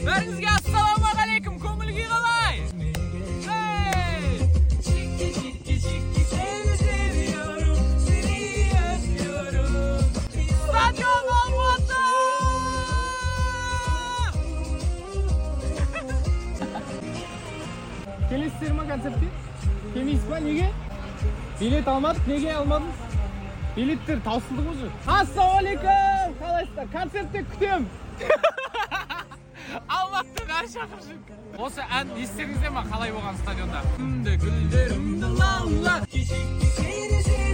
Бәріңізге ассалаумағалейкум, көңіл күй қалай? Стадион Алматы! Келесіздер ма концертке? Келмейсіз ба? Неге? Билет алмадық, неге алмадыңыз? Билеттер таусылды ғой. Ассалаумағалейкум! Қалайсыздар? Концертте күтем. Алматы бәрі шақыршын. Осы ән естеріңізде ма қалай болған стадионда? Гүлдерімді лаулап